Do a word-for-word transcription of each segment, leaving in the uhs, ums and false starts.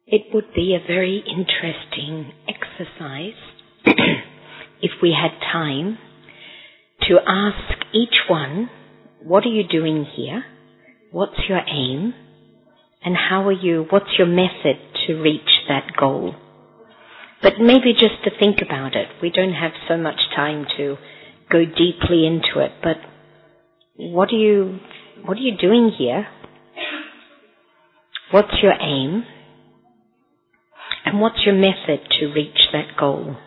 It would be a very interesting exercise if we had time to ask each one, what are you doing here? What's your aim? And how are you, what's your method to reach that goal? But maybe just to think about it. We don't have so much time to go deeply into it, but what are you, what are you doing here? What's your aim? And what's your method to reach that goal?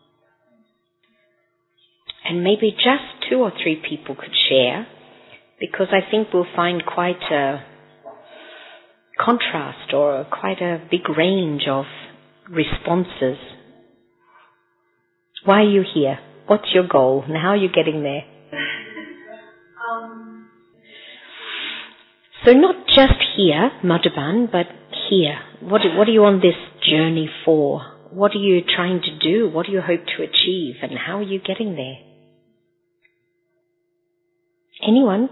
And maybe just two or three people could share, because I think we'll find quite a contrast or quite a big range of responses. Why are you here? What's your goal? And how are you getting there? Um. So not just here, Madhaban, but here. What, what are you on this journey for? What are you trying to do? What do you hope to achieve? And how are you getting there? Anyone?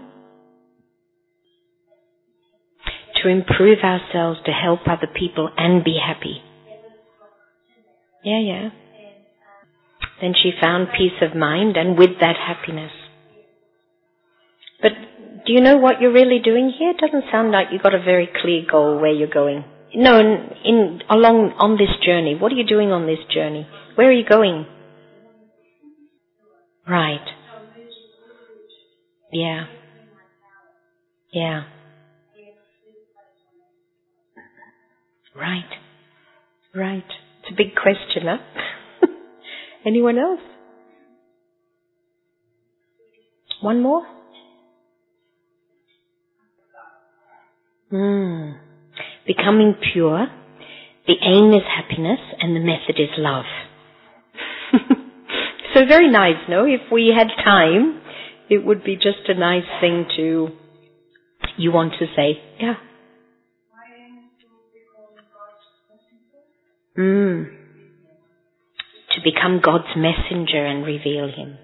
To improve ourselves, to help other people and be happy. Yeah, yeah. Then she found peace of mind and with that happiness. But do you know what you're really doing here? It doesn't sound like you've got a very clear goal where you're going. No, in, in along on this journey. What are you doing on this journey? Where are you going? Right. Yeah. Yeah. Right. Right. It's a big question, huh? Anyone else? One more? Hmm. Becoming pure. The aim is happiness and the method is love. So very nice, no? If we had time, it would be just a nice thing to, you want to say, yeah. Mm. To become God's messenger and reveal Him.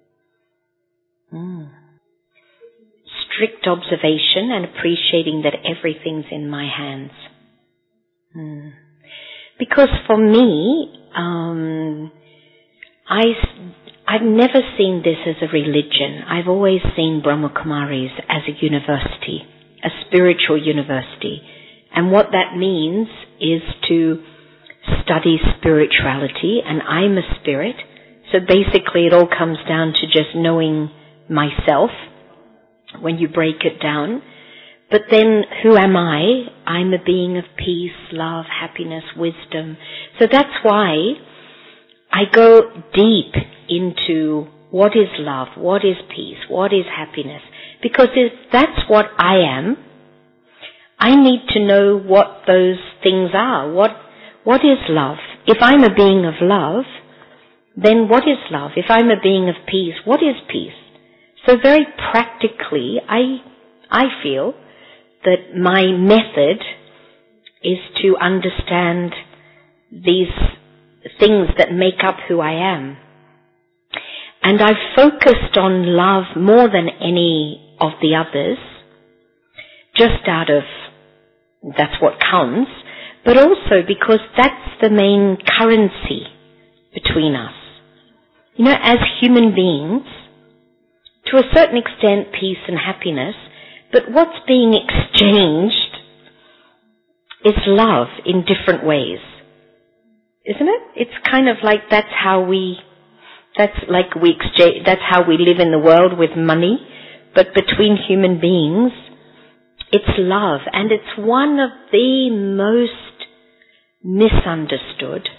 Mm. Strict observation and appreciating that everything's in my hands. Mm. Because for me, um, I, I've never seen this as a religion. I've always seen Brahma Kumaris as a university, a spiritual university. And what that means is to study spirituality, and I'm a spirit. So basically it all comes down to just knowing myself when you break it down. But then who am I? I'm a being of peace, love, happiness, wisdom. So that's why I go deep into what is love, what is peace, what is happiness. Because if that's what I am, I need to know what those things are. What What is love? If I'm a being of love, then what is love? If I'm a being of peace, what is peace? So very practically, I, I feel that my method is to understand these things that make up who I am. And I've focused on love more than any of the others, just out of, that's what counts, but also because that's the main currency between us. You know, as human beings, to a certain extent, peace and happiness, but what's being exchanged is love in different ways. Isn't it? It's kind of like that's how we, that's like we exchange, that's how we live in the world with money, but between human beings, it's love. And it's one of the most misunderstood,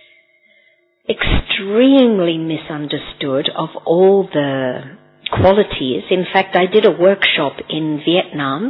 extremely misunderstood of all the qualities. In fact, I did a workshop in Vietnam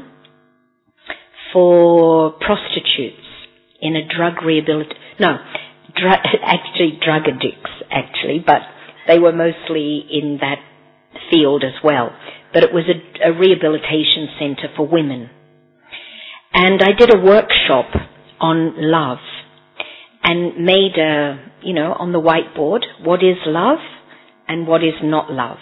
for prostitutes in a drug rehabilitation, no, dr- actually drug addicts actually, but they were mostly in that field as well. But it was a, a rehabilitation center for women. And I did a workshop on love and made a, you know, on the whiteboard, what is love and what is not love.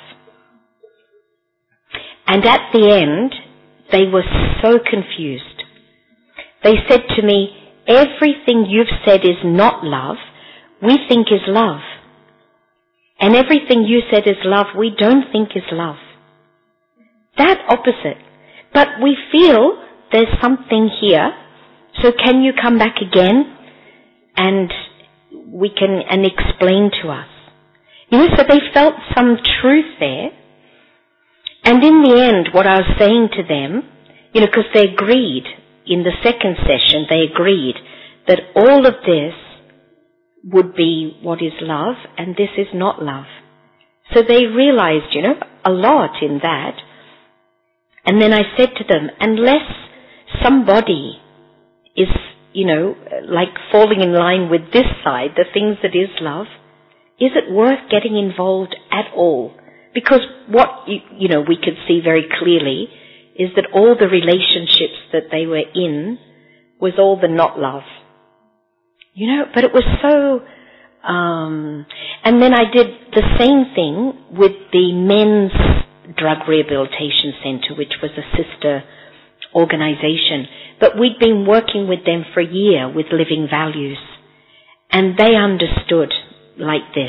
And at the end, they were so confused. They said to me, everything you've said is not love, we think is love. And everything you said is love, we don't think is love. That opposite. But we feel there's something here, so can you come back again and we can, and explain to us. You know, so they felt some truth there. And in the end, what I was saying to them, you know, because they agreed, in the second session, they agreed that all of this would be what is love, and this is not love. So they realized, you know, a lot in that. And then I said to them, unless somebody is, you know, like falling in line with this side, the things that is love, is it worth getting involved at all? Because what, you, you know, we could see very clearly is that all the relationships that they were in was all the not love. You know, but it was so, um, and then I did the same thing with the men's drug rehabilitation center, which was a sister organization. But we'd been working with them for a year with living values. And they understood like this.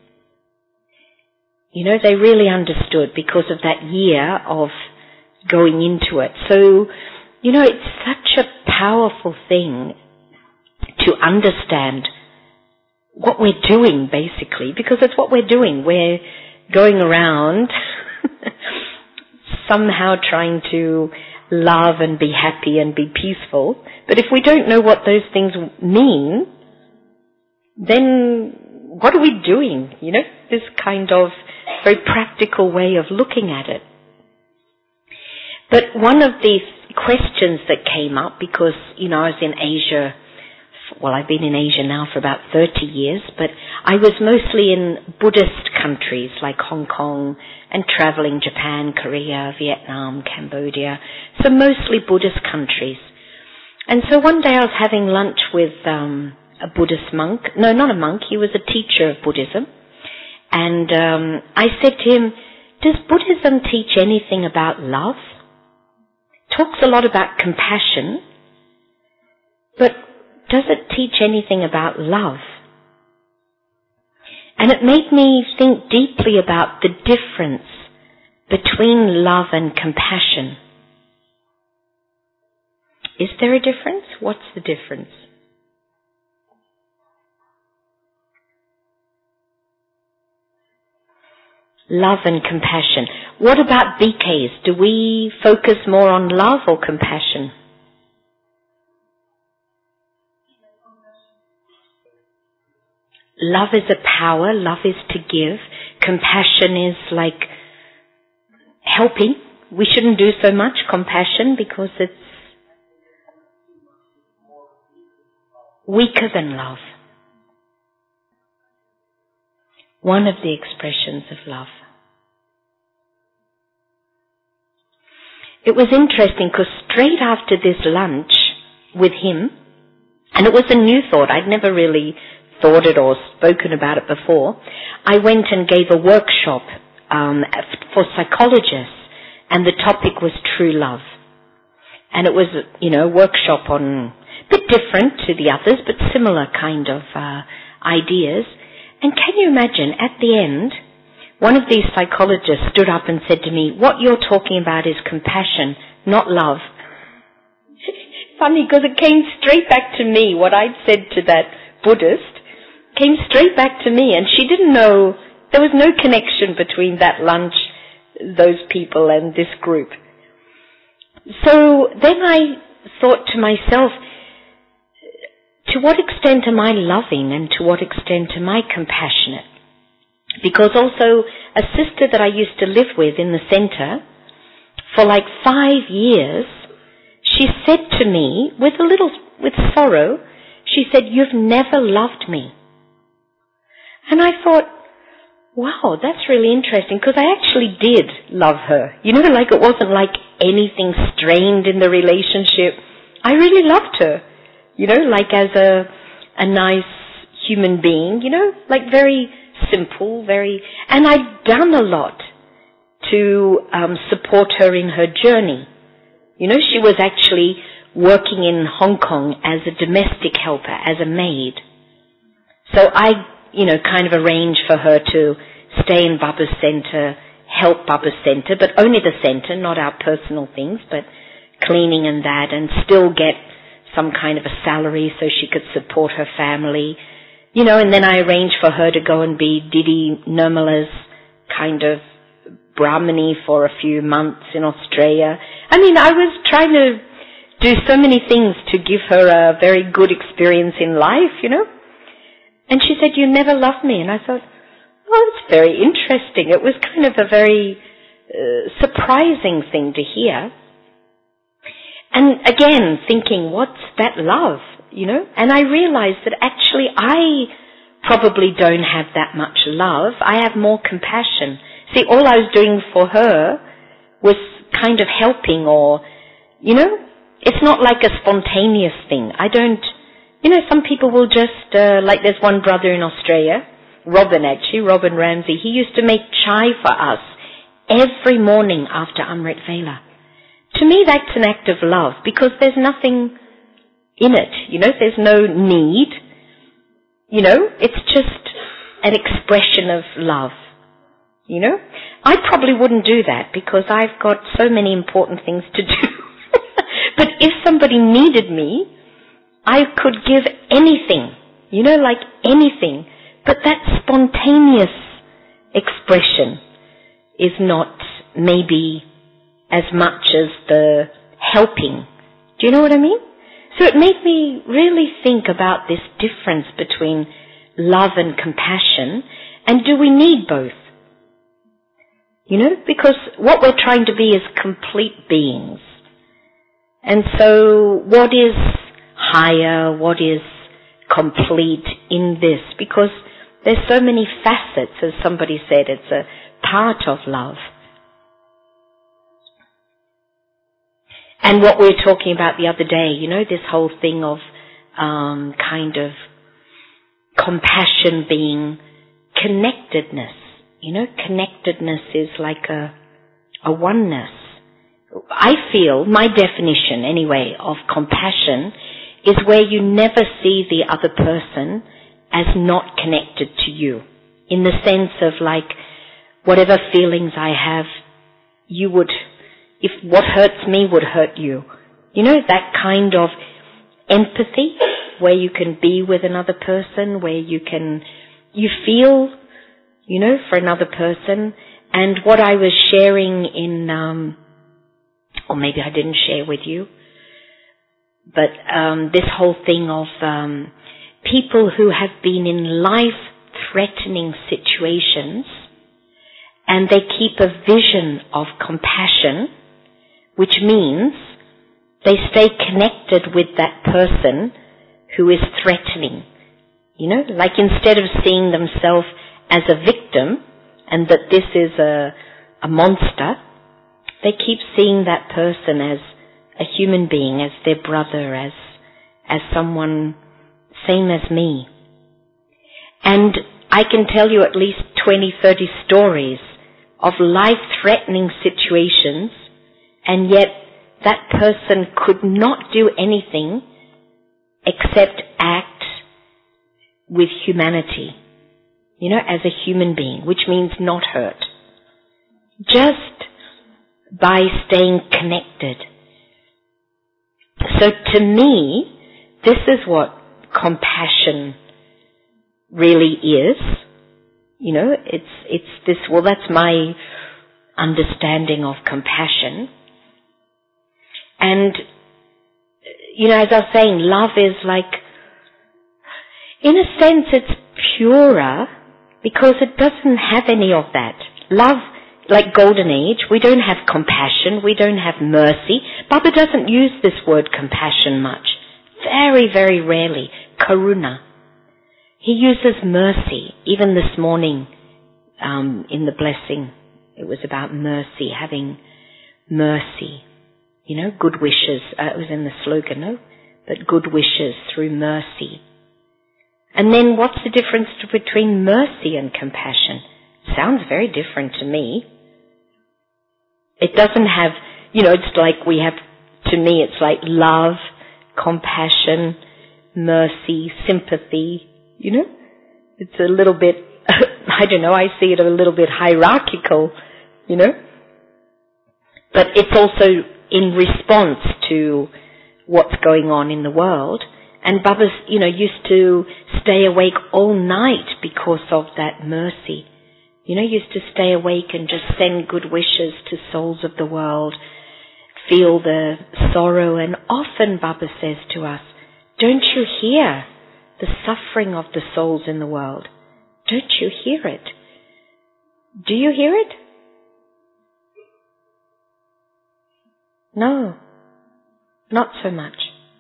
You know, they really understood because of that year of going into it. So, you know, it's such a powerful thing to understand what we're doing, basically, because it's what we're doing. We're going around somehow trying to love and be happy and be peaceful. But if we don't know what those things mean, then what are we doing? You know, this kind of very practical way of looking at it. But one of the questions that came up, because, you know, I was in Asia, well, I've been in Asia now for about thirty years, but I was mostly in Buddhist countries like Hong Kong and traveling Japan, Korea, Vietnam, Cambodia, so mostly Buddhist countries. And so one day I was having lunch with um, a Buddhist monk. No, not a monk, he was a teacher of Buddhism. And um, I said to him, does Buddhism teach anything about love? Talks a lot about compassion, but does it teach anything about love? And it made me think deeply about the difference between love and compassion. Is there a difference? What's the difference? Love and compassion. What about B Ks? Do we focus more on love or compassion? Love is a power. Love is to give. Compassion is like helping. We shouldn't do so much compassion because it's weaker than love. One of the expressions of love. It was interesting because straight after this lunch with him, and it was a new thought, I'd never really thought it or spoken about it before, I went and gave a workshop um, for psychologists, and the topic was true love. And it was, you know, a workshop on, a bit different to the others, but similar kind of uh, ideas. And can you imagine, at the end, one of these psychologists stood up and said to me, what you're talking about is compassion, not love. Funny, because it came straight back to me, what I'd said to that Buddhist, came straight back to me, and she didn't know, there was no connection between that lunch, those people, and this group. So then I thought to myself, to what extent am I loving and to what extent am I compassionate? Because also a sister that I used to live with in the center for like five years, she said to me with a little, with sorrow, she said, you've never loved me. And I thought, wow, that's really interesting because I actually did love her. You know, like it wasn't like anything strained in the relationship. I really loved her. You know, like as a a nice human being, you know, like very simple, very, and I'd done a lot to um, support her in her journey. You know, she was actually working in Hong Kong as a domestic helper, as a maid. So I, you know, kind of arranged for her to stay in Baba's center, help Baba's center, but only the center, not our personal things, but cleaning and that, and still get some kind of a salary so she could support her family. You know, and then I arranged for her to go and be Didi Nirmala's kind of Brahmini for a few months in Australia. I mean, I was trying to do so many things to give her a very good experience in life, you know. And she said, "You never loved me." And I thought, oh, it's very interesting. It was kind of a very uh, surprising thing to hear. And again, thinking, what's that love, you know? And I realized that actually I probably don't have that much love. I have more compassion. See, all I was doing for her was kind of helping, or, you know, it's not like a spontaneous thing. I don't, you know, some people will just, uh, like there's one brother in Australia, Robin actually, Robin Ramsey, he used to make chai for us every morning after Amrit Vela. To me, that's an act of love, because there's nothing in it, you know, there's no need, you know, it's just an expression of love, you know. I probably wouldn't do that because I've got so many important things to do. But if somebody needed me, I could give anything, you know, like anything. But that spontaneous expression is not maybe as much as the helping. Do you know what I mean? So it made me really think about this difference between love and compassion, and do we need both? You know, because what we're trying to be is complete beings. And so what is higher, what is complete in this? Because there's so many facets, as somebody said, it's a part of love. And what we were talking about the other day, you know, this whole thing of um, kind of compassion being connectedness. You know, connectedness is like a, a oneness. I feel, my definition anyway of compassion is where you never see the other person as not connected to you. In the sense of like, whatever feelings I have, you would, if what hurts me would hurt you. You know, that kind of empathy where you can be with another person, where you can, you feel, you know, for another person. And what I was sharing in, um, or maybe I didn't share with you, but um, this whole thing of um, people who have been in life-threatening situations, and they keep a vision of compassion, which means they stay connected with that person who is threatening. You know, like instead of seeing themselves as a victim and that this is a, a monster, they keep seeing that person as a human being, as their brother, as as someone same as me. And I can tell you at least twenty, thirty stories of life-threatening situations, and yet that person could not do anything except act with humanity, you know, as a human being, which means not hurt. Just by staying connected. So to me, this is what compassion really is. You know, it's, it's this, well, that's my understanding of compassion. And, you know, as I was saying, love is like, in a sense it's purer because it doesn't have any of that. Love, like Golden Age, we don't have compassion, we don't have mercy. Baba doesn't use this word compassion much. Very, very rarely. Karuna. He uses mercy. Even this morning, um, in the blessing, it was about mercy, having mercy. You know, good wishes. Uh, it was in the slogan, no? But good wishes through mercy. And then what's the difference between mercy and compassion? Sounds very different to me. It doesn't have, you know, it's like we have to me it's like love, compassion, mercy, sympathy, you know? It's a little bit, I don't know, I see it a little bit hierarchical, you know? But it's also in response to what's going on in the world. And Baba's, you know, used to stay awake all night because of that mercy. You know, used to stay awake and just send good wishes to souls of the world, feel the sorrow. And often Baba says to us, don't you hear the suffering of the souls in the world? Don't you hear it? Do you hear it? No, not so much.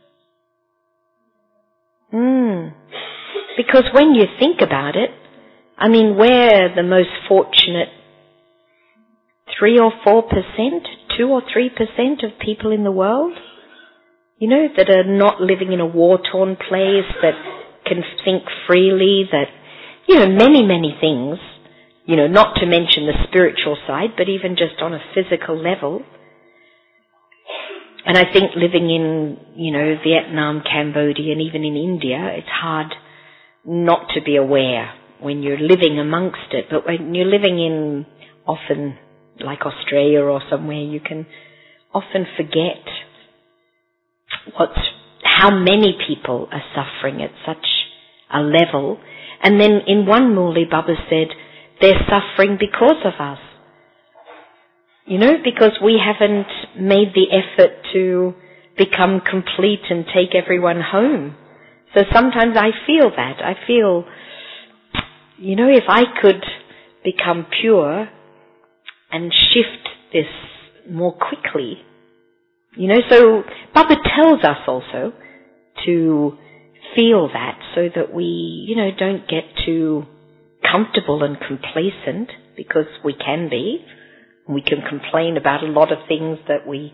Mm. Because when you think about it, I mean, we're the most fortunate three or four percent, two or three percent of people in the world, you know, that are not living in a war-torn place, that can think freely, that, you know, many, many things, you know, not to mention the spiritual side, but even just on a physical level. And I think living in, you know, Vietnam, Cambodia, and even in India, it's hard not to be aware when you're living amongst it. But when you're living in, often, like Australia or somewhere, you can often forget what's, how many people are suffering at such a level. And then in one Murli, Baba said, they're suffering because of us. You know, because we haven't made the effort to become complete and take everyone home. So sometimes I feel that. I feel, you know, if I could become pure and shift this more quickly, you know, so Baba tells us also to feel that so that we, you know, don't get too comfortable and complacent, because we can be. We can complain about a lot of things that we,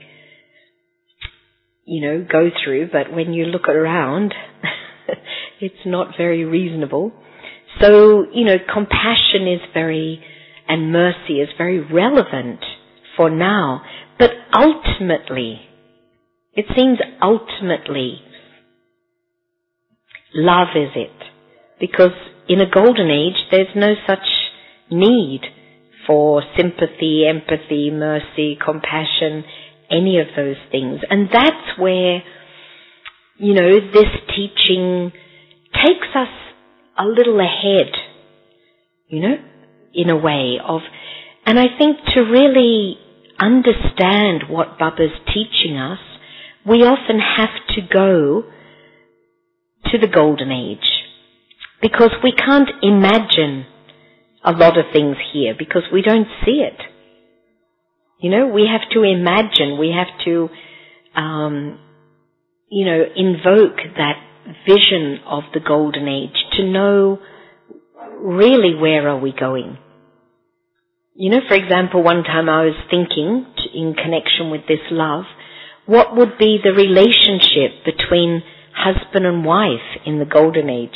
you know, go through, but when you look around, it's not very reasonable. So, you know, compassion is very, and mercy is very relevant for now. But ultimately, it seems ultimately, love is it. Because in a golden age, there's no such need for sympathy, empathy, mercy, compassion, any of those things. And that's where, you know, this teaching takes us a little ahead, you know, in a way of, and I think to really understand what Baba's teaching us, we often have to go to the golden age, because we can't imagine a lot of things here because we don't see it. You know, we have to imagine, we have to, um, you know, invoke that vision of the golden age to know really where are we going. You know, for example, one time I was thinking in connection with this love, what would be the relationship between husband and wife in the golden age?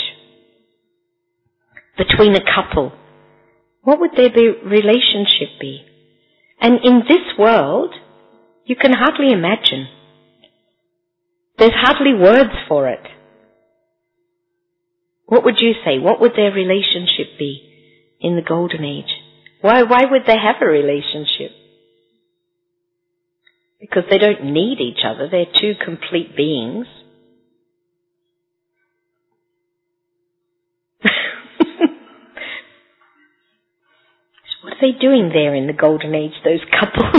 Between a couple. What would their be, relationship be? And in this world, you can hardly imagine. There's hardly words for it. What would you say? What would their relationship be in the golden age? Why, why would they have a relationship? Because they don't need each other. They're two complete beings. What are they doing there in the golden age, those couples?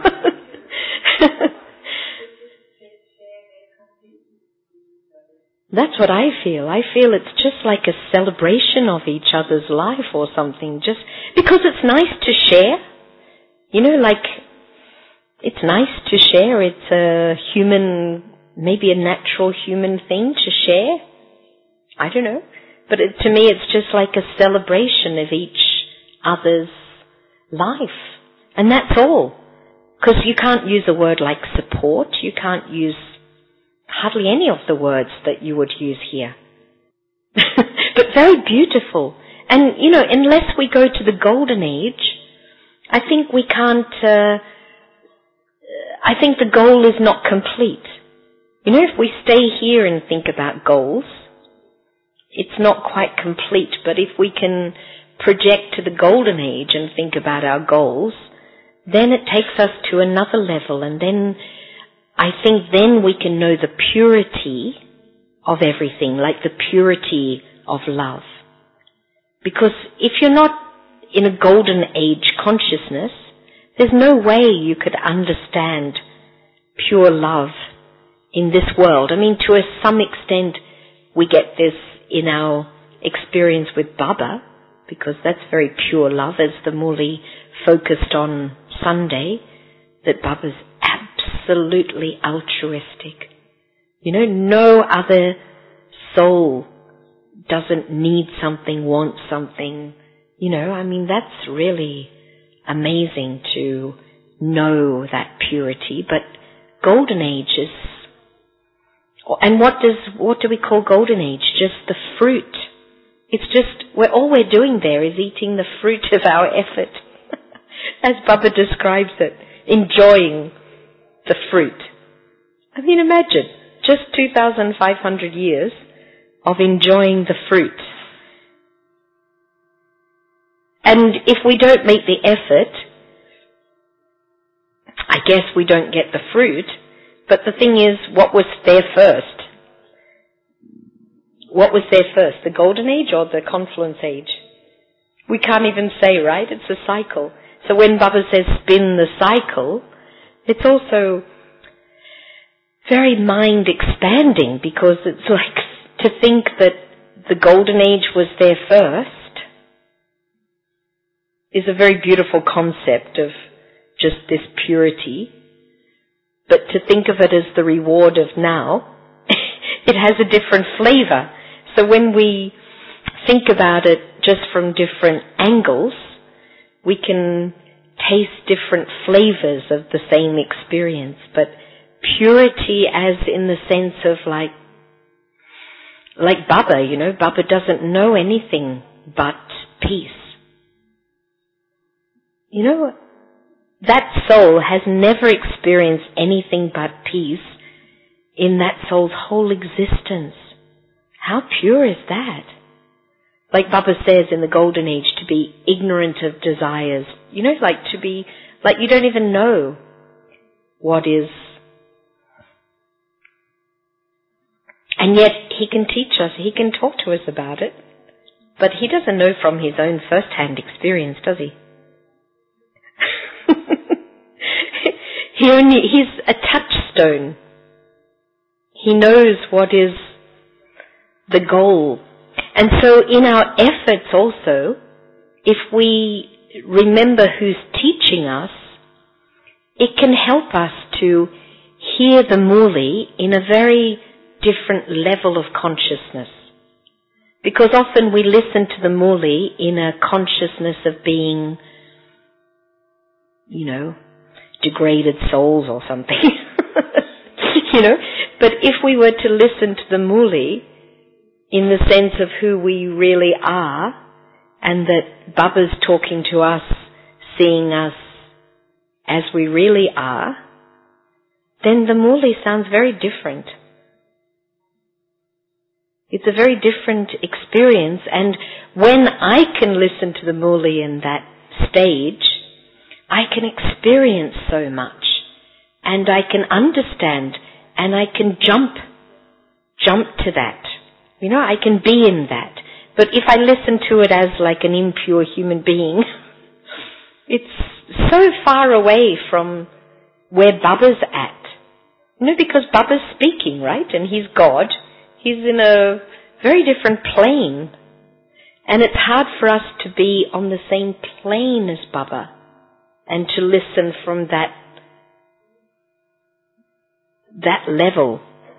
That's what I feel. I feel it's just like a celebration of each other's life or something, just because it's nice to share. You know, like, it's nice to share. It's a human, maybe a natural human thing to share. I don't know. But it, to me, it's just like a celebration of each other's life. And that's all. Because you can't use a word like support. You can't use hardly any of the words that you would use here. But very beautiful. And, you know, unless we go to the golden age, I think we can't uh, I think the goal is not complete. You know, if we stay here and think about goals, it's not quite complete, but if we can project to the golden age and think about our goals, then it takes us to another level, and then I think then we can know the purity of everything, like the purity of love. Because if you're not in a golden age consciousness, there's no way you could understand pure love in this world. I mean, to a, some extent, we get this in our experience with Baba, because that's very pure love, as the Murli focused on Sunday, that Baba's absolutely altruistic. You know, no other soul doesn't need something, want something. You know, I mean, that's really amazing to know that purity. But golden age is, and what does, what do we call golden age? Just the fruit. It's just, we're, all we're doing there is eating the fruit of our effort, as Baba describes it, enjoying the fruit. I mean, imagine, just two thousand five hundred years of enjoying the fruit. And if we don't make the effort, I guess we don't get the fruit. But the thing is, what was there first? What was there first, the golden age or the confluence age? We can't even say, right? It's a cycle. So when Baba says spin the cycle, it's also very mind expanding, because it's like to think that the golden age was there first is a very beautiful concept of just this purity. But to think of it as the reward of now, it has a different flavor. So when we think about it just from different angles, we can taste different flavors of the same experience. But purity as in the sense of like, like Baba, you know, Baba doesn't know anything but peace. You know, that soul has never experienced anything but peace in that soul's whole existence. How pure is that? Like Baba says in the golden age, to be ignorant of desires. You know, like to be, like you don't even know what is. And yet he can teach us, he can talk to us about it. But he doesn't know from his own first-hand experience, does he? He only, he's a touchstone. He knows what is the goal. And so in our efforts also, if we remember who's teaching us, it can help us to hear the Murli in a very different level of consciousness. Because often we listen to the Murli in a consciousness of being, you know, degraded souls or something. You know? But if we were to listen to the Murli in the sense of who we really are, and that Baba's talking to us, seeing us as we really are, then the Murli sounds very different. It's a very different experience, and when I can listen to the Murli in that stage, I can experience so much, and I can understand, and I can jump, jump to that. You know, I can be in that. But if I listen to it as like an impure human being, it's so far away from where Baba's at. You know, because Baba's speaking, right? And he's God. He's in a very different plane. And it's hard for us to be on the same plane as Baba and to listen from that, that level.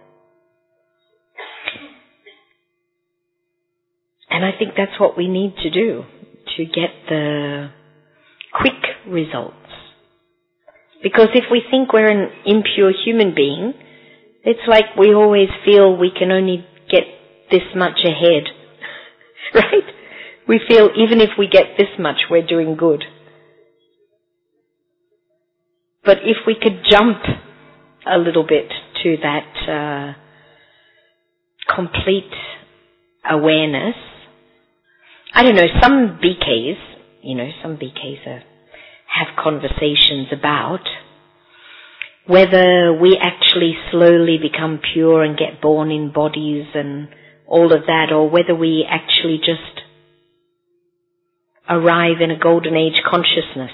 And I think that's what we need to do to get the quick results. Because if we think we're an impure human being, it's like we always feel we can only get this much ahead. Right? We feel even if we get this much, we're doing good. But if we could jump a little bit to that uh, complete awareness, I don't know, some B Ks, you know, some B Ks are, have conversations about whether we actually slowly become pure and get born in bodies and all of that, or whether we actually just arrive in a golden age consciousness.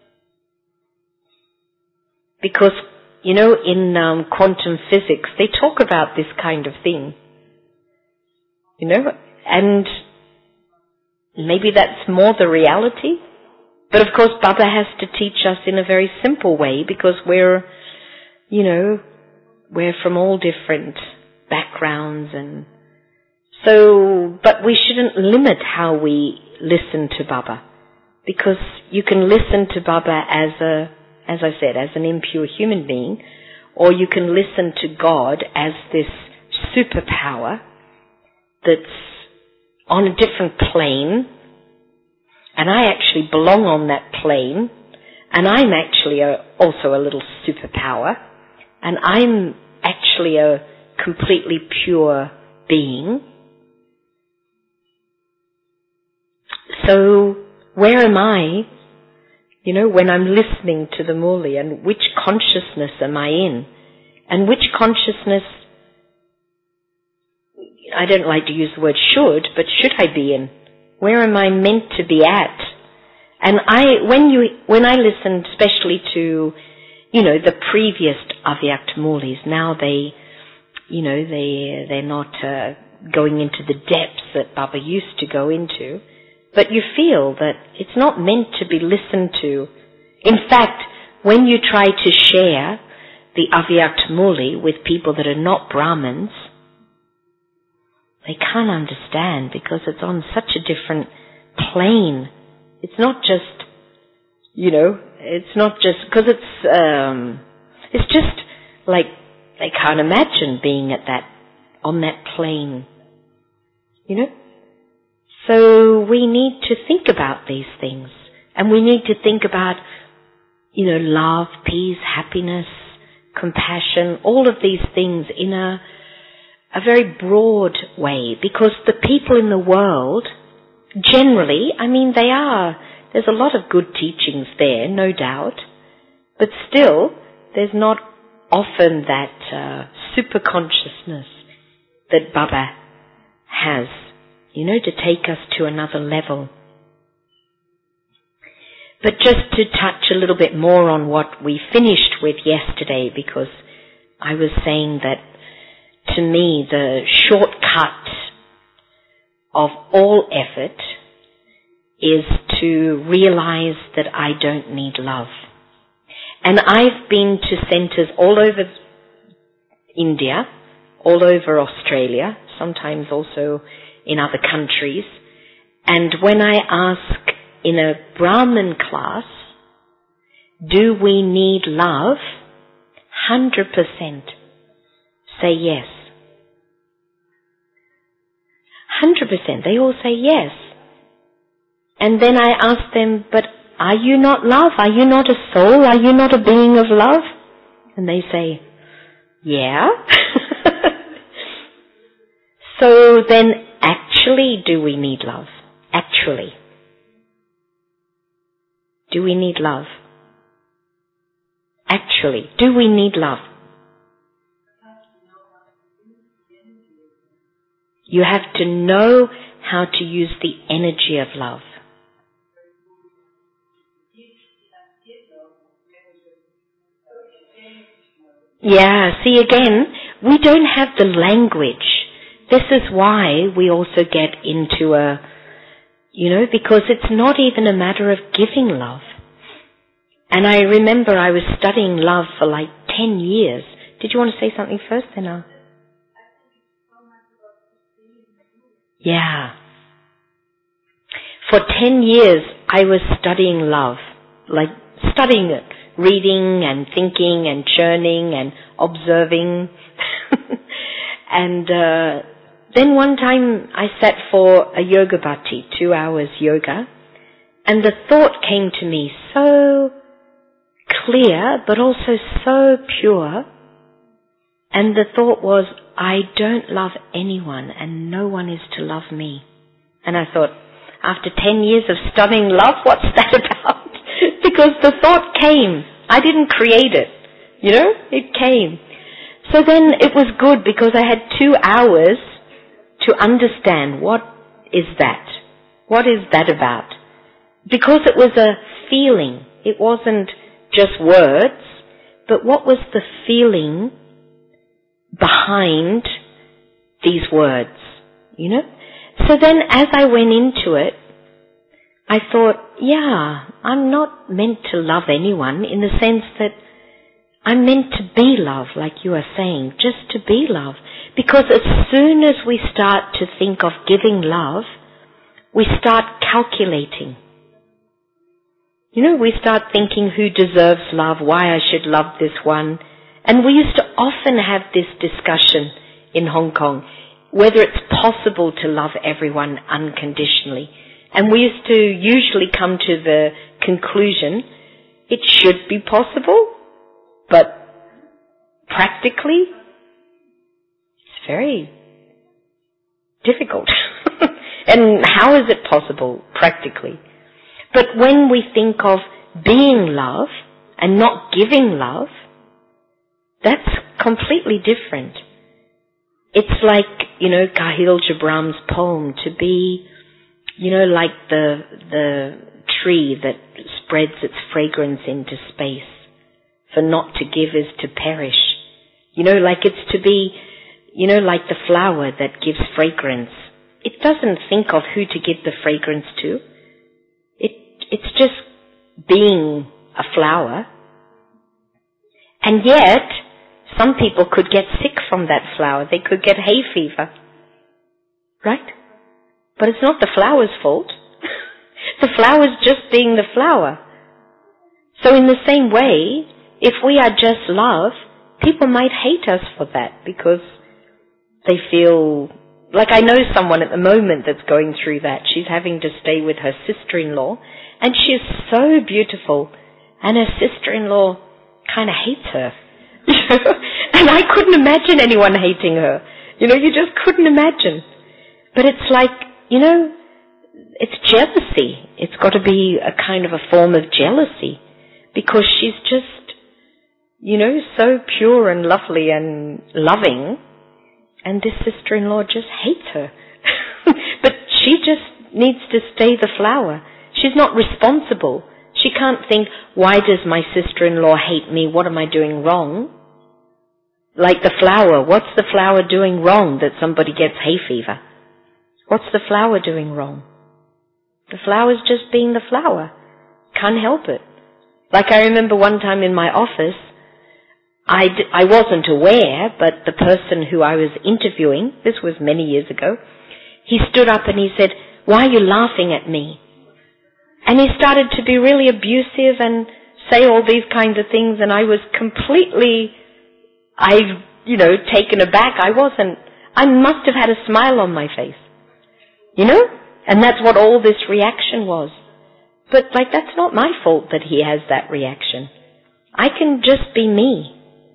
Because, you know, in um, quantum physics, they talk about this kind of thing. You know, and maybe that's more the reality. But of course, Baba has to teach us in a very simple way, because we're, you know, we're from all different backgrounds, and so, but we shouldn't limit how we listen to Baba, because you can listen to Baba as a, as I said, as an impure human being, or you can listen to God as this superpower that's on a different plane, and I actually belong on that plane, and I'm actually a, also a little superpower, and I'm actually a completely pure being. So where am I, you know, when I'm listening to the Murli, and which consciousness am I in? And which consciousness, I don't like to use the word should, but should I be in? Where am I meant to be at? And I, when you, when I listened especially to, you know, the previous Avyakt Murlis, now they, you know, they, they're not uh, going into the depths that Baba used to go into, but you feel that it's not meant to be listened to. In fact, when you try to share the Avyakt Murli with people that are not Brahmins, they can't understand, because it's on such a different plane. It's not just, you know, it's not just, because it's, um, it's just like, they can't imagine being at that, on that plane, you know? So we need to think about these things, and we need to think about, you know, love, peace, happiness, compassion, all of these things in a, a very broad way, because the people in the world, generally, I mean, they are, there's a lot of good teachings there, no doubt, but still, there's not often that uh, super consciousness that Baba has, you know, to take us to another level. But just to touch a little bit more on what we finished with yesterday, because I was saying that to me the shortcut of all effort is to realize that I don't need love. And I've been to centers all over India, all over Australia, sometimes also in other countries, and when I ask in a Brahmin class, do we need love? one hundred percent say yes. one hundred percent. They all say yes. And then I ask them, but are you not love? Are you not a soul? Are you not a being of love? And they say, yeah. So then actually, do we need love? Actually. Do we need love? Actually, do we need love? You have to know how to use the energy of love. Yeah, see again, we don't have the language. This is why we also get into a, you know, because it's not even a matter of giving love. And I remember I was studying love for like ten years. Did you want to say something first then? I'll... Yeah. For ten years I was studying love, like studying it, reading and thinking and churning and observing. And uh, then one time I sat for a yoga bhakti, two hours yoga, and the thought came to me so clear, but also so pure. And the thought was, I don't love anyone and no one is to love me. And I thought, after ten years of studying love, what's that about? Because the thought came. I didn't create it. You know, it came. So then it was good because I had two hours to understand what is that? What is that about? Because it was a feeling. It wasn't just words, but what was the feeling behind these words, you know? So then as I went into it, I thought, yeah, I'm not meant to love anyone in the sense that I'm meant to be love, like you are saying, just to be love. Because as soon as we start to think of giving love, we start calculating. You know, we start thinking who deserves love, why I should love this one. And we used to often have this discussion in Hong Kong, whether it's possible to love everyone unconditionally. And we used to usually come to the conclusion, it should be possible, but practically, it's very difficult. And how is it possible practically? But when we think of being love and not giving love, that's completely different. It's like, you know, Kahlil Gibran's poem, to be, you know, like the the tree that spreads its fragrance into space. For not to give is to perish. You know, like it's to be, you know, like the flower that gives fragrance. It doesn't think of who to give the fragrance to. It it's just being a flower. And yet, some people could get sick from that flower. They could get hay fever. Right? But it's not the flower's fault. The flower's just being the flower. So in the same way, if we are just love, people might hate us for that because they feel, like I know someone at the moment that's going through that. She's having to stay with her sister-in-law, and she is so beautiful, and her sister-in-law kind of hates her. And I couldn't imagine anyone hating her. You know, you just couldn't imagine. But it's like, you know, it's jealousy. It's got to be a kind of a form of jealousy because she's just, you know, so pure and lovely and loving, and this sister-in-law just hates her. But she just needs to stay the flower. She's not responsible. She can't think, why does my sister-in-law hate me? What am I doing wrong? Like the flower. What's the flower doing wrong that somebody gets hay fever? What's the flower doing wrong? The flower's just being the flower. Can't help it. Like I remember one time in my office, I, d- I wasn't aware, but the person who I was interviewing, this was many years ago, he stood up and he said, why are you laughing at me? And he started to be really abusive and say all these kinds of things, and I was completely, I, you know, taken aback. I wasn't, I must have had a smile on my face. You know? And that's what all this reaction was. But, like, that's not my fault that he has that reaction. I can just be me.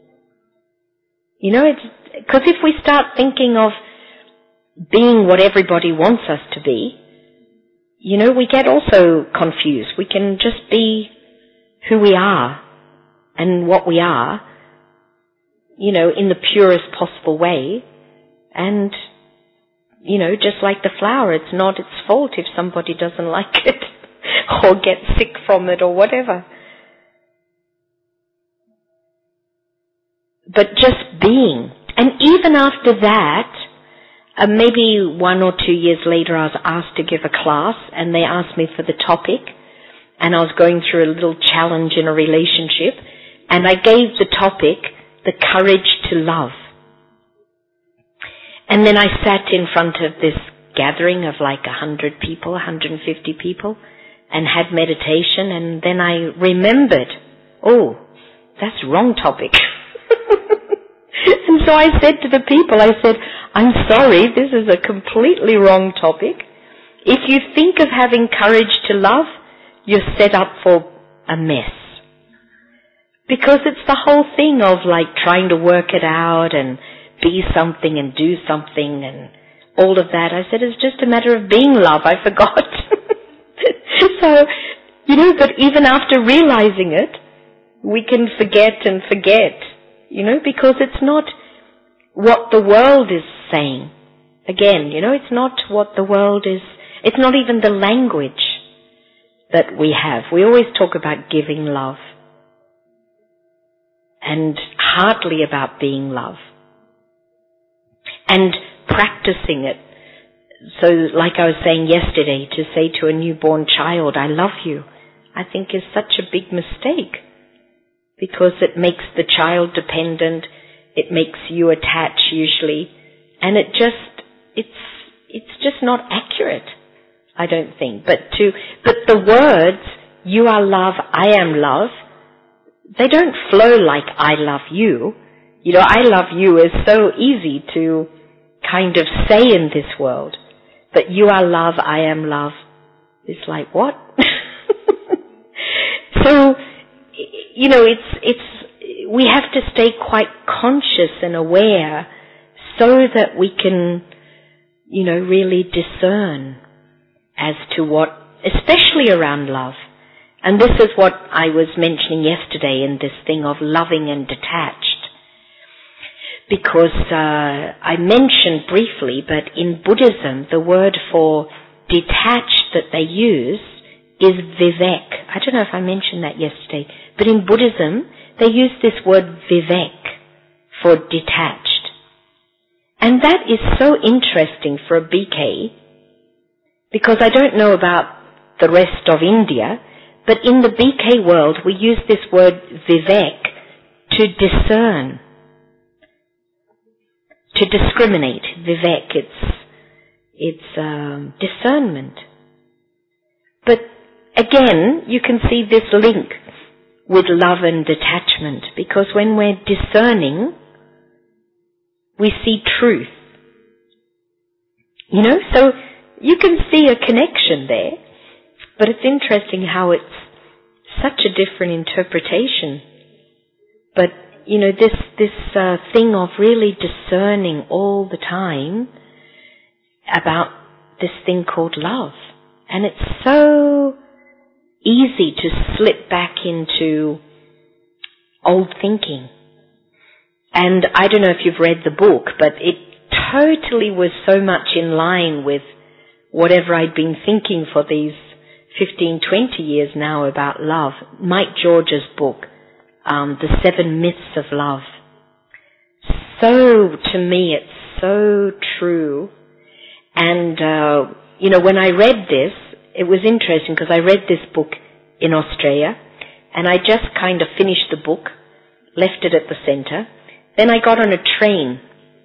You know, it's, because if we start thinking of being what everybody wants us to be, you know, we get also confused. We can just be who we are and what we are, you know, in the purest possible way. And, you know, just like the flower, it's not its fault if somebody doesn't like it or get sick from it or whatever. But just being. And even after that, uh, maybe one or two years later, I was asked to give a class, and they asked me for the topic, and I was going through a little challenge in a relationship, and I gave the topic, the courage to love. And then I sat in front of this gathering of like a hundred people, one hundred fifty people, and had meditation, and then I remembered, oh, that's wrong topic. And so I said to the people, I said, I'm sorry, this is a completely wrong topic. If you think of having courage to love, you're set up for a mess. Because it's the whole thing of like trying to work it out and be something and do something and all of that. I said it's just a matter of being love. I forgot. So, you know, but even after realizing it, we can forget and forget, you know, because it's not what the world is saying. Again, you know, it's not what the world is, it's not even the language that we have. We always talk about giving love and hardly about being love and practicing it. So like I was saying yesterday, to say to a newborn child, I love you, I think is such a big mistake, because it makes the child dependent, it makes you attach usually, and it just, it's, it's just not accurate, I don't think. But to, but the words, you are love, I am love, they don't flow like I love you. You know, I love you is so easy to kind of say in this world. But you are love, I am love, it's like, what? So, you know, it's, it's, we have to stay quite conscious and aware so that we can, you know, really discern as to what, especially around love. And this is what I was mentioning yesterday in this thing of loving and detached. Because uh, I mentioned briefly, but in Buddhism, the word for detached that they use is vivek. I don't know if I mentioned that yesterday, but in Buddhism, they use this word vivek for detached. And that is so interesting for a B K, because I don't know about the rest of India, but in the B K world, we use this word vivek to discern, to discriminate. Vivek, it's, it's um, discernment. But again, you can see this link with love and detachment, because when we're discerning, we see truth. You know, so you can see a connection there, but it's interesting how it's such a different interpretation. But, you know, this, this uh, thing of really discerning all the time about this thing called love. And it's so easy to slip back into old thinking. And I don't know if you've read the book, but it totally was so much in line with whatever I'd been thinking for these fifteen, twenty years now about love. Mike George's book, um, The Seven Myths of Love. So, to me, it's so true. And, uh, you know, when I read this, it was interesting because I read this book in Australia, and I just kind of finished the book, left it at the center. Then I got on a train,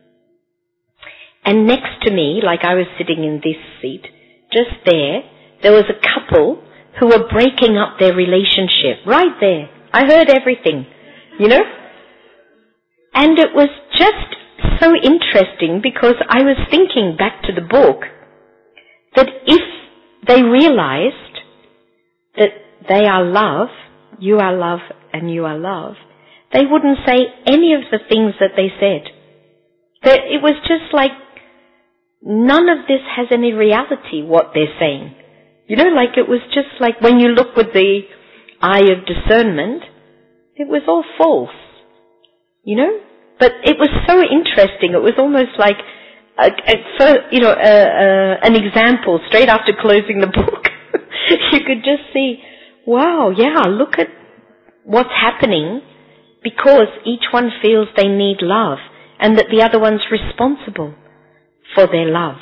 and next to me, like I was sitting in this seat, just there, there was a couple who were breaking up their relationship right there. I heard everything, you know? And it was just so interesting because I was thinking back to the book that if they realized that they are love, you are love and you are love, they wouldn't say any of the things that they said. That it was just like, none of this has any reality, what they're saying. You know, like it was just like when you look with the eye of discernment, it was all false. You know? But it was so interesting. It was almost like, a, a, you know, a, a, an example straight after closing the book. You could just see, wow, yeah, look at what's happening, because each one feels they need love and that the other one's responsible for their love.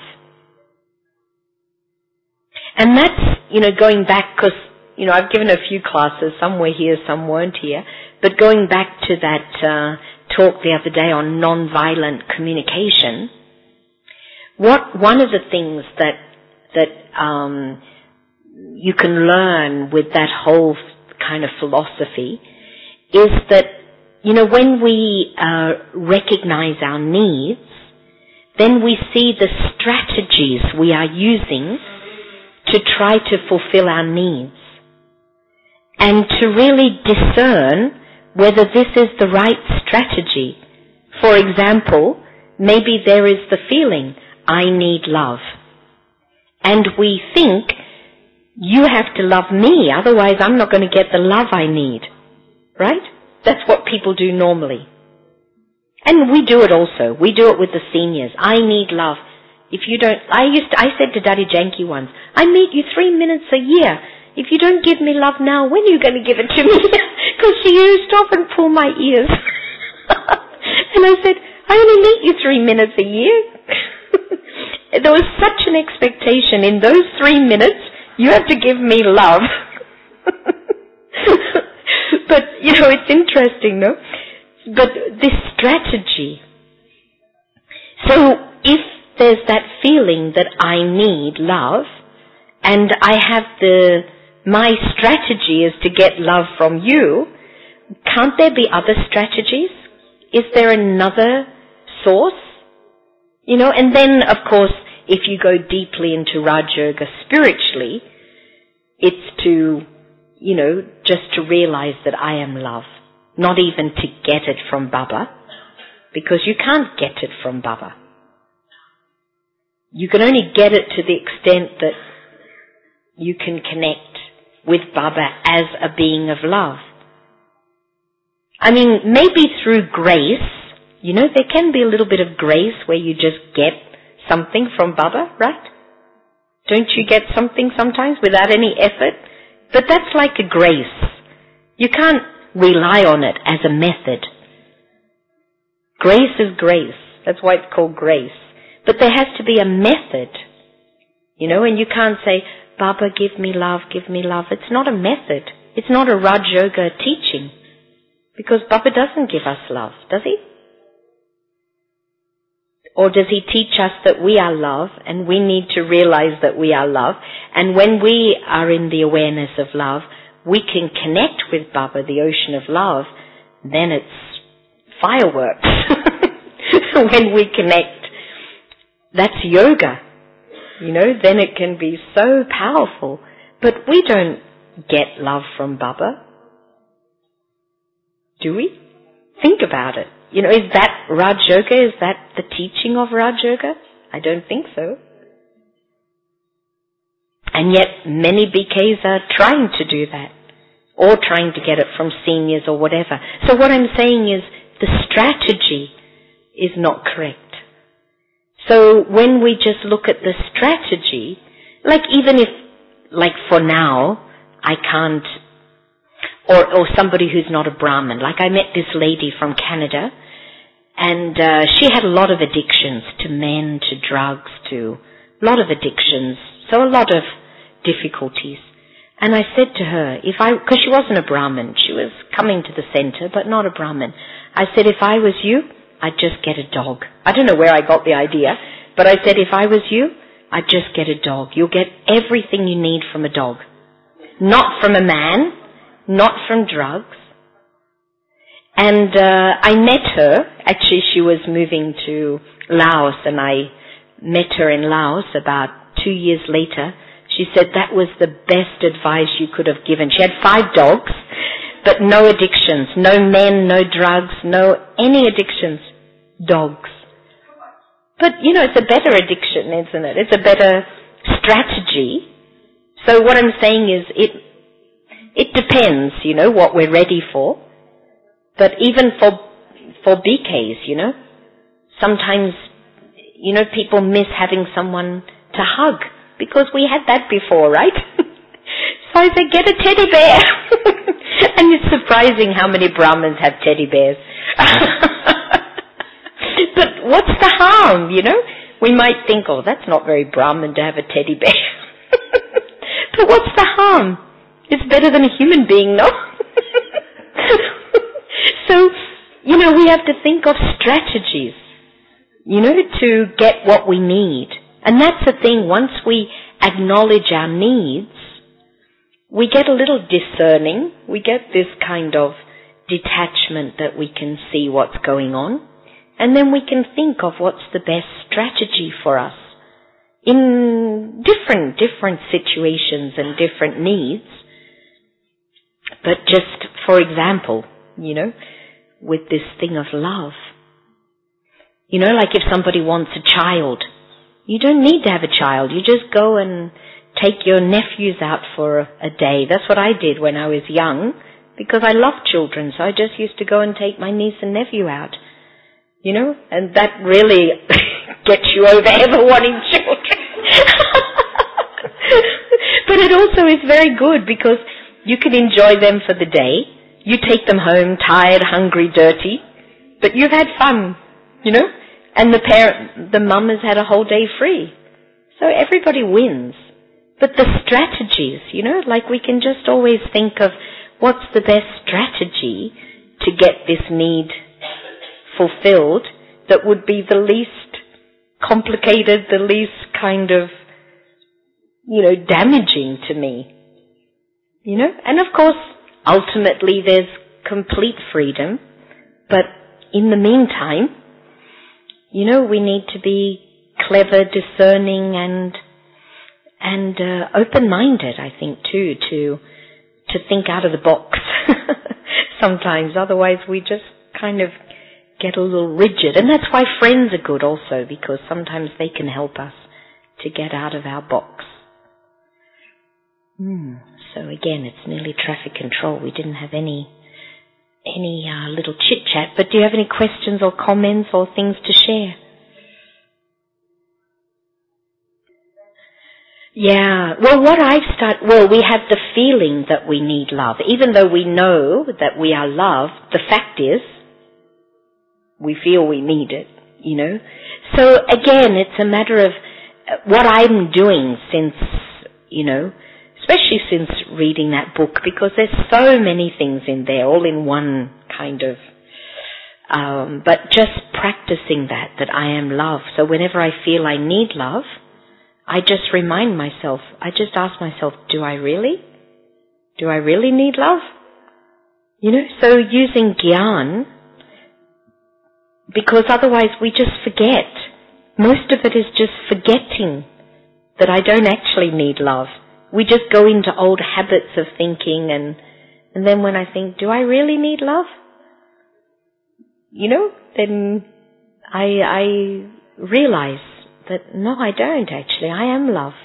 And that's, you know, going back, because, you know, I've given a few classes, some were here, some weren't here, but going back to that uh, talk the other day on non-violent communication, what one of the things that that um, you can learn with that whole kind of philosophy is that, you know, when we uh, recognize our needs, then we see the strategies we are using to try to fulfill our needs, and to really discern whether this is the right strategy. For example, maybe there is the feeling, I need love. And we think, you have to love me, otherwise I'm not going to get the love I need. Right? That's what people do normally. And we do it also. We do it with the seniors. I need love. If you don't, I used to, I said to Daddy Janky once, I meet you three minutes a year. If you don't give me love now, when are you going to give it to me? Because she used to often pull my ears. And I said, I only meet you three minutes a year. There was such an expectation. In those three minutes, you have to give me love. But, you know, it's interesting, no? But this strategy. So if there's that feeling that I need love, and I have the, my strategy is to get love from you, can't there be other strategies? Is there another source? You know, and then, of course, if you go deeply into Raj Yoga spiritually, it's to, you know, just to realize that I am love. Not even to get it from Baba, because you can't get it from Baba. You can only get it to the extent that you can connect with Baba as a being of love. I mean, maybe through grace, you know, there can be a little bit of grace where you just get something from Baba, right? Don't you get something sometimes without any effort? But that's like a grace. You can't rely on it as a method. Grace is grace. That's why it's called grace. But there has to be a method, you know, and you can't say, Baba, give me love, give me love. It's not a method. It's not a Raj Yoga teaching. Because Baba doesn't give us love, does he? Or does he teach us that we are love and we need to realize that we are love? And when we are in the awareness of love, we can connect with Baba, the ocean of love, then it's fireworks. When we connect, that's yoga. You know, then it can be so powerful. But we don't get love from Baba. Do we? Think about it. You know, is that Raj Yoga? Is that the teaching of Raj Yoga? I don't think so. And yet many B Ks are trying to do that, or trying to get it from seniors or whatever. So what I'm saying is the strategy is not correct. So when we just look at the strategy, like even if, like for now, I can't, or, or somebody who's not a Brahmin, like I met this lady from Canada, and uh, she had a lot of addictions to men, to drugs, to a lot of addictions, so a lot of difficulties. And I said to her, if I, because she wasn't a Brahmin, she was coming to the center, but not a Brahmin. I said, if I was you, I'd just get a dog. I don't know where I got the idea, but I said, if I was you, I'd just get a dog. You'll get everything you need from a dog. Not from a man, not from drugs. And uh, I met her, actually she was moving to Laos, and I met her in Laos about two years later. She said that was the best advice you could have given. She had five dogs, but no addictions, no men, no drugs, no any addictions, dogs. But, you know, it's a better addiction, isn't it? It's a better strategy. So what I'm saying is it it depends, you know, what we're ready for. But even for for B Ks, you know, sometimes, you know, people miss having someone to hug because we had that before, right? So I said, get a teddy bear. And it's surprising how many Brahmins have teddy bears. But what's the harm, you know? We might think, oh, that's not very Brahmin to have a teddy bear. But what's the harm? It's better than a human being, no? So, you know, we have to think of strategies, you know, to get what we need. And that's the thing, once we acknowledge our needs, we get a little discerning, we get this kind of detachment that we can see what's going on, and then we can think of what's the best strategy for us in different, different situations and different needs. But just, for example, you know, with this thing of love. You know, like if somebody wants a child, you don't need to have a child. You just go and take your nephews out for a, a day. That's what I did when I was young, because I loved children. So I just used to go and take my niece and nephew out, you know, and that really gets you over ever wanting children. But it also is very good because you can enjoy them for the day. You take them home tired, hungry, dirty, but you've had fun, you know, and the parent, the mum has had a whole day free. So everybody wins. But the strategies, you know, like we can just always think of what's the best strategy to get this need fulfilled that would be the least complicated, the least kind of, you know, damaging to me. You know? And of course, ultimately there's complete freedom, but in the meantime, you know, we need to be clever, discerning, and and uh, open-minded, I think, too, to to think out of the box sometimes. Otherwise, we just kind of get a little rigid. And that's why friends are good also, because sometimes they can help us to get out of our box. Hmm. So again, it's nearly traffic control. We didn't have any any uh, little chit-chat, but do you have any questions or comments or things to share? Yeah, well what I've started, well we have the feeling that we need love. Even though we know that we are loved, the fact is, we feel we need it, you know. So again, it's a matter of what I'm doing since, you know, especially since reading that book, because there's so many things in there, all in one kind of, um, but just practicing that, that I am love. So whenever I feel I need love, I just remind myself, I just ask myself, do I really? Do I really need love? You know, so using Gyan, because otherwise we just forget. Most of it is just forgetting that I don't actually need love. We just go into old habits of thinking, and and then when I think, do I really need love? You know, then I I realize that no, I don't actually. I am love.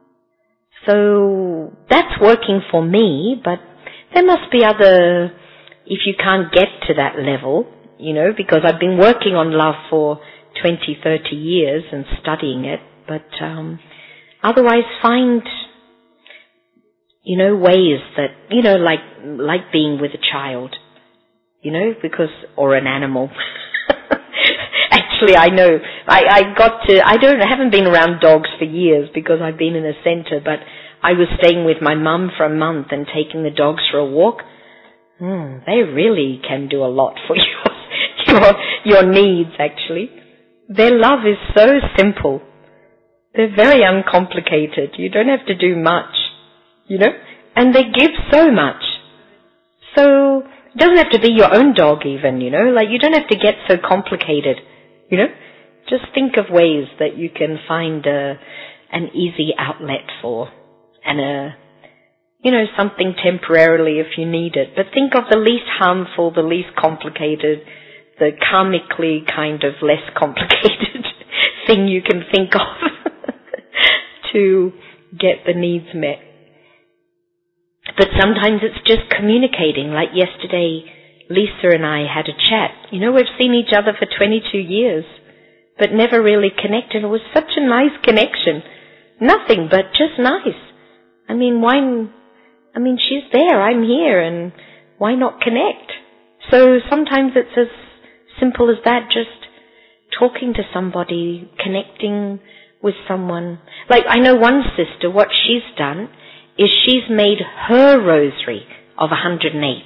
So that's working for me, but there must be other, if you can't get to that level, you know, because I've been working on love for twenty, thirty years and studying it, but um, otherwise find, you know, ways that, you know, like like being with a child, you know, because, or an animal. Actually, I know, I, I got to, I don't, I haven't been around dogs for years because I've been in a center, but I was staying with my mum for a month and taking the dogs for a walk. Mm, they really can do a lot for your, your, your needs, actually. Their love is so simple. They're very uncomplicated. You don't have to do much, you know, and they give so much. So, it doesn't have to be your own dog even, you know, like you don't have to get so complicated, you know. Just think of ways that you can find a, an easy outlet for, and a, you know, something temporarily if you need it. But think of the least harmful, the least complicated, the karmically kind of less complicated thing you can think of to get the needs met. But sometimes it's just communicating. Like yesterday, Lisa and I had a chat. You know, we've seen each other for twenty-two years, but never really connected. It was such a nice connection. Nothing but just nice. I mean, why, I mean, she's there, I'm here, and why not connect? So sometimes it's as simple as that, just talking to somebody, connecting with someone. Like, I know one sister, what she's done is she's made her rosary of one hundred eight.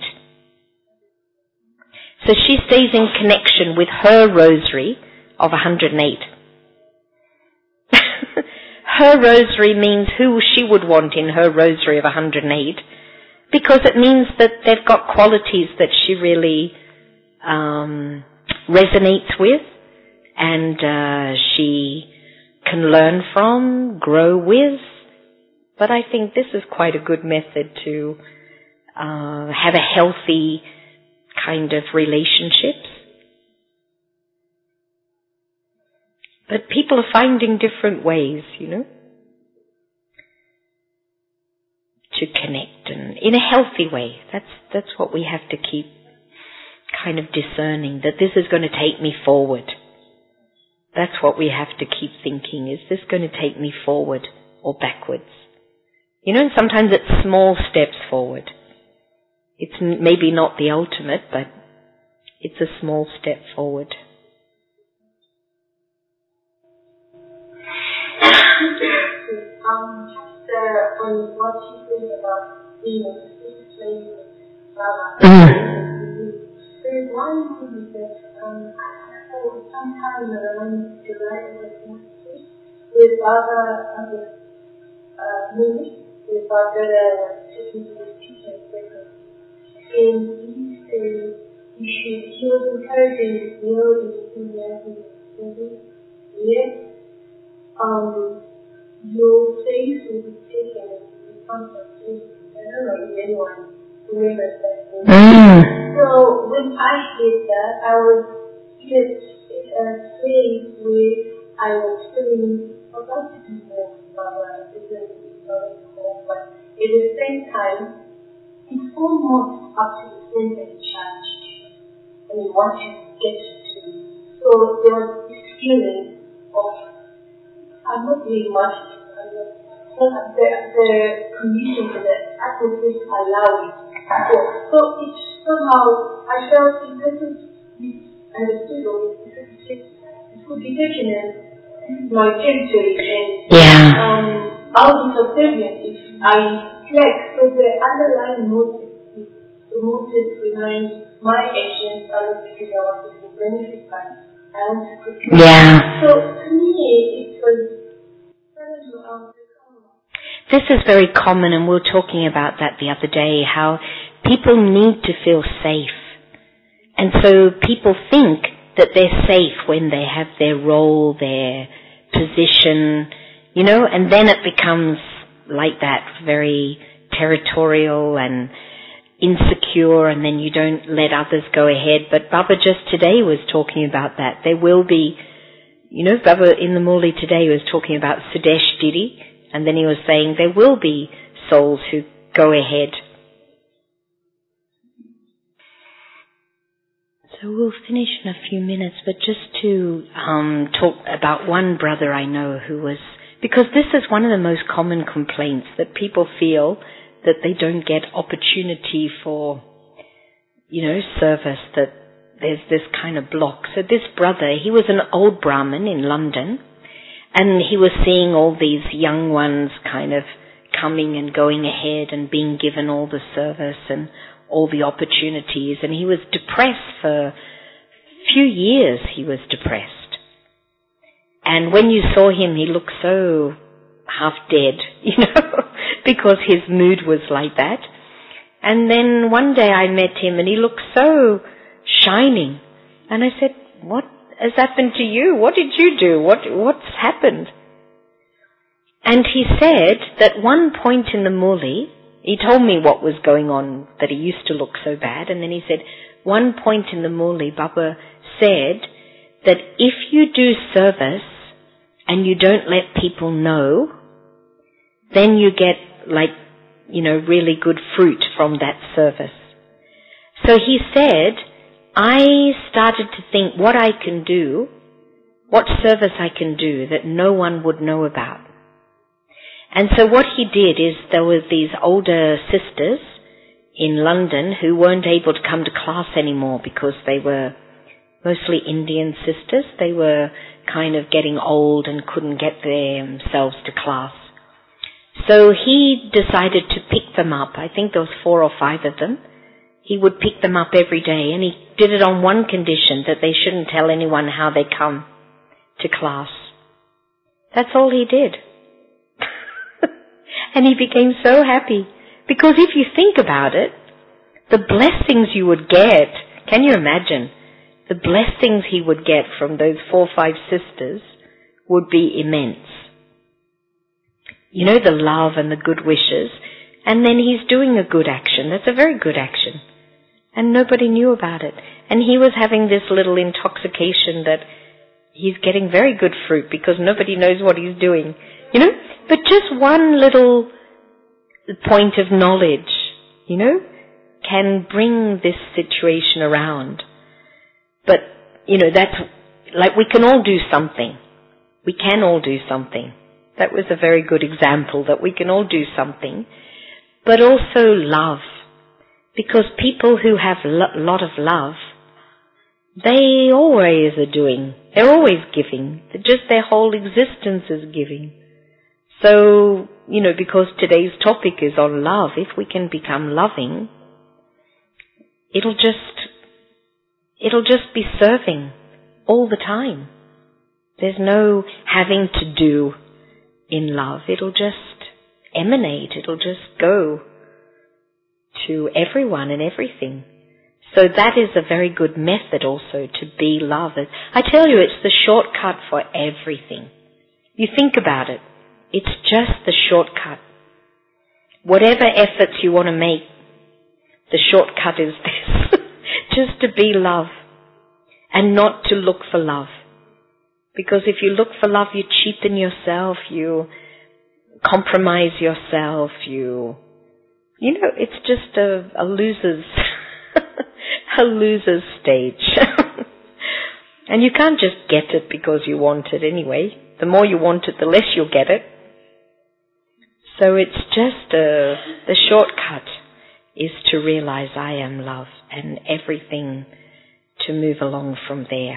So she stays in connection with her rosary of one hundred eight. Her rosary means who she would want in her rosary of one hundred eight, because it means that they've got qualities that she really um, resonates with, and uh, she can learn from, grow with. But I think this is quite a good method to uh, have a healthy kind of relationships. But people are finding different ways, you know, to connect, and in a healthy way. That's that's what we have to keep kind of discerning, that this is going to take me forward. That's what we have to keep thinking. Is this going to take me forward or backwards? You know, and sometimes it's small steps forward. It's maybe not the ultimate, but it's a small step forward. Um, just uh, on what you think about being a slave with Baba. There's one movie that um, I saw sometime around July or with Baba and the uh, movie, with Baba uh, taking to the teachers. And he said he should, he was encouraging the real enthusiasm in the yes, um, your face will be taken in front of you. I don't know if anyone remembers that movie. Mm. So when I did that, I was in a place where I was feeling about to do more Baba, isn't home, but at the same time, it's almost up to the point that it charged. And you want to get to. So there was this feeling of, I'm not really much, I'm not, the, the conditions and the atmosphere allow it. So, so it somehow, I felt it doesn't be understood or it could be taken as my territory and yeah. um, I'll be subservient if I flex. So the underlying motive, the motive behind my actions are not because I want to benefit by it. I want to protect. Yeah. So to me, it was. This is very common, and we were talking about that the other day, how people need to feel safe. And so people think that they're safe when they have their role, their position, you know, and then it becomes like that, very territorial and insecure, and then you don't let others go ahead. But Baba just today was talking about that. There will be, you know, Baba in the Murli today was talking about Sudesh Didi, and then he was saying there will be souls who go ahead. So we'll finish in a few minutes, but just to um, talk about one brother I know who was, because this is one of the most common complaints, that people feel that they don't get opportunity for, you know, service, that there's this kind of block. So this brother, he was an old Brahmin in London, and he was seeing all these young ones kind of coming and going ahead and being given all the service and all the opportunities, and he was depressed for a few years. He was depressed. And when you saw him, he looked so half dead, you know, because his mood was like that. And then one day I met him and he looked so shining. And I said, what has happened to you? What did you do? What What's happened? And he said that one point in the Murli, he told me what was going on, that he used to look so bad. And then he said, one point in the Murli, Baba said that if you do service and you don't let people know, then you get like, you know, really good fruit from that service. So he said, I started to think what I can do, what service I can do that no one would know about. And so what he did is there were these older sisters in London who weren't able to come to class anymore because they were mostly Indian sisters. They were kind of getting old and couldn't get themselves to class. So he decided to pick them up. I think there was four or five of them. He would pick them up every day, and he did it on one condition, that they shouldn't tell anyone how they come to class. That's all he did. And he became so happy. Because if you think about it, the blessings you would get, can you imagine? The blessings he would get from those four or five sisters would be immense. You know, the love and the good wishes. And then he's doing a good action. That's a very good action. And nobody knew about it. And he was having this little intoxication that he's getting very good fruit because nobody knows what he's doing. You know? But just one little point of knowledge, you know, can bring this situation around. But, you know, that's, like we can all do something. We can all do something. That was a very good example, that we can all do something. But also love. Because people who have a lo- lot of love, they always are doing. They're always giving. Just their whole existence is giving. So, you know, because today's topic is on love, if we can become loving, it'll just, it'll just be serving all the time. There's no having to do in love. It'll just emanate. It'll just go to everyone and everything. So that is a very good method also to be love. I tell you, it's the shortcut for everything. You think about it. It's just the shortcut. Whatever efforts you want to make, the shortcut is this. Just to be love and not to look for love. Because if you look for love, you cheapen yourself, you compromise yourself, you, you know, it's just a, a loser's, a loser's stage. And you can't just get it because you want it anyway. The more you want it, the less you'll get it. So it's just a, the shortcut is to realize I am love and everything to move along from there.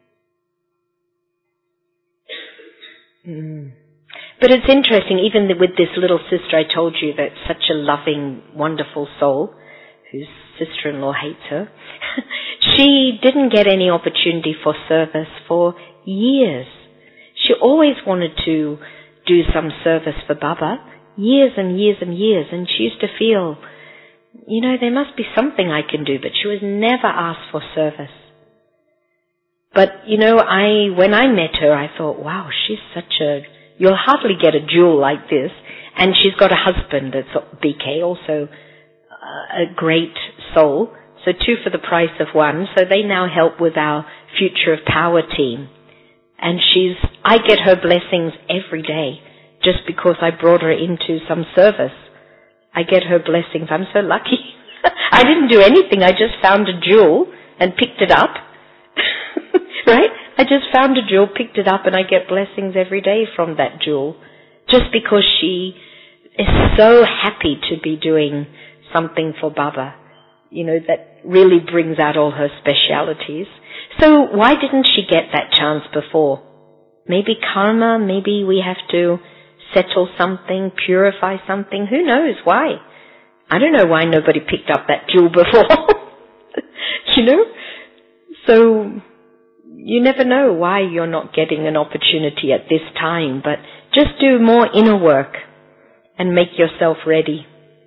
Mm. But it's interesting, even with this little sister I told you that's such a loving, wonderful soul, whose sister-in-law hates her, she didn't get any opportunity for service for years. She always wanted to do some service for Baba, years and years and years, and she used to feel, you know, there must be something I can do, but she was never asked for service. But, you know, I, when I met her, I thought, wow, she's such a, you'll hardly get a jewel like this. And she's got a husband that's B K, also uh, a great soul. So two for the price of one. So they now help with our Future of Power team. And she's, I get her blessings every day just because I brought her into some service. I get her blessings. I'm so lucky. I didn't do anything. I just found a jewel and picked it up. Right? I just found a jewel, picked it up, and I get blessings every day from that jewel. Just because she is so happy to be doing something for Baba. You know, that really brings out all her specialities. So why didn't she get that chance before? Maybe karma, maybe we have to settle something, purify something. Who knows why? I don't know why nobody picked up that jewel before. You know? So you never know why you're not getting an opportunity at this time, but just do more inner work and make yourself ready.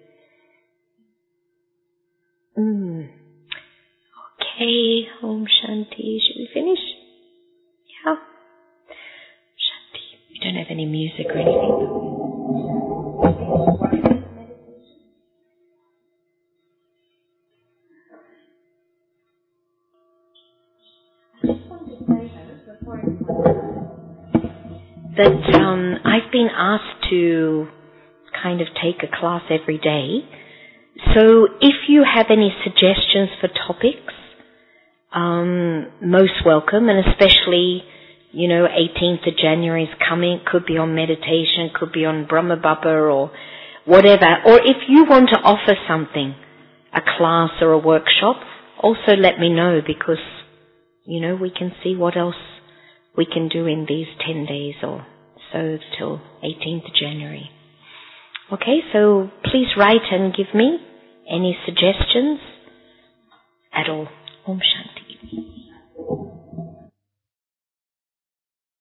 Mm. Okay, Om Shanti. Should we finish? Yeah. Shanti. We don't have any music or anything. That um, I've been asked to kind of take a class every day. So if you have any suggestions for topics, um, most welcome, and especially, you know, eighteenth of January is coming. Could be on meditation, could be on Brahma Baba or whatever. Or if you want to offer something, a class or a workshop, also let me know because, you know, we can see what else we can do in these ten days or so till eighteenth of January. Okay, so please write and give me any suggestions at all. Om Shanti.